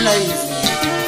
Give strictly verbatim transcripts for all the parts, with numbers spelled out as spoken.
Salobola ivila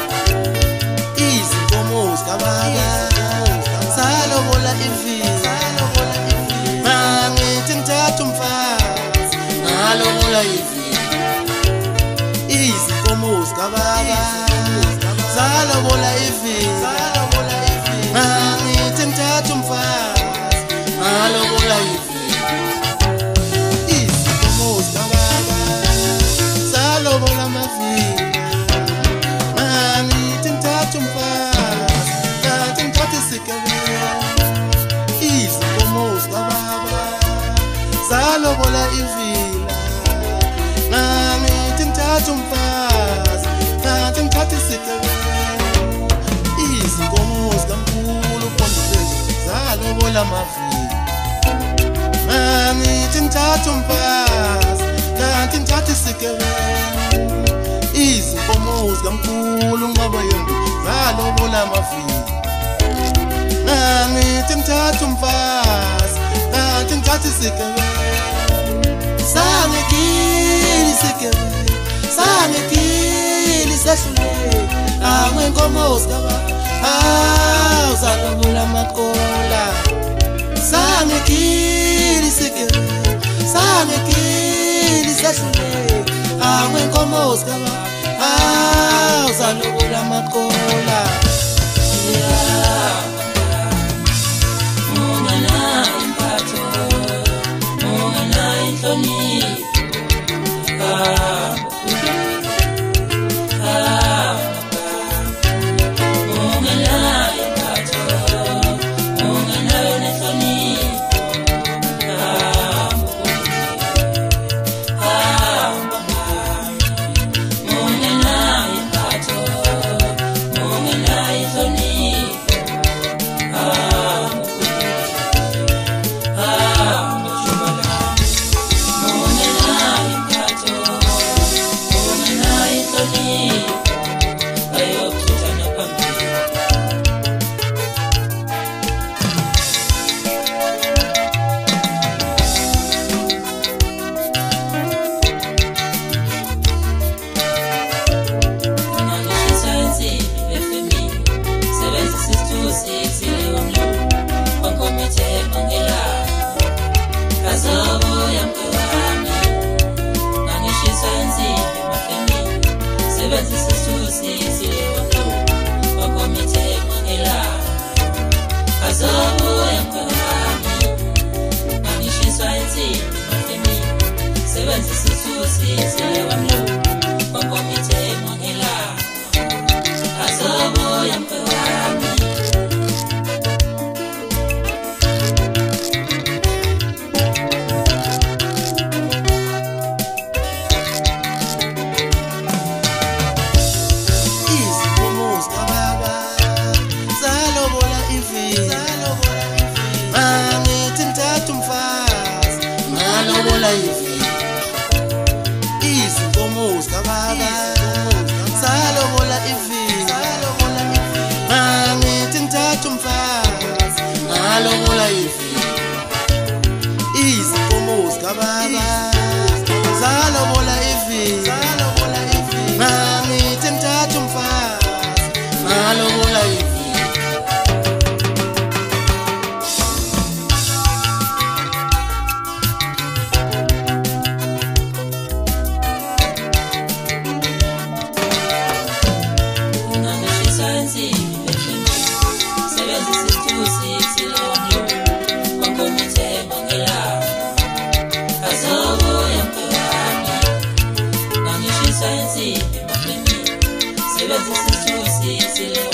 izinkomo zikababa Salobola ivila mangithi ngithatha umfazi Salobola ivila izinkomo zikababa Salobola ivila mangithi ngithatha umfazi Salobola ivila izinkomo zikababa Salobola mavila mangithi ngithatha umfazi kanti ngithatha isigabela izinkomo zikababa Salobola ivila mangithi ngithatha umfazi kanti ngithatha isigabela izinkomo zikamkhulu uPondezile Salobola mavila mangithi ngithatha umfazi kanti ngithatha isigabela izinkomo zikamkhulu uNqabayombe Salobola mavila mangithi ngithatha umfazi kanti ngithatha isigabela sangikili isigabela sangikili sehluleka angwenkomo zikababa awu Salobola maqola sangikili isigabela sangikili sehluleka angwenkomo zikababa awu Salobola maqola Mungana impatho Mungana inhlonipho Salobola ivila izinkomo zikababa Salobola ivila mangithi ngithatha umfazi Salobola ivila izinkomo zikababa Salobola ivila mangithi ngithatha umfazi Salobola ivila Science,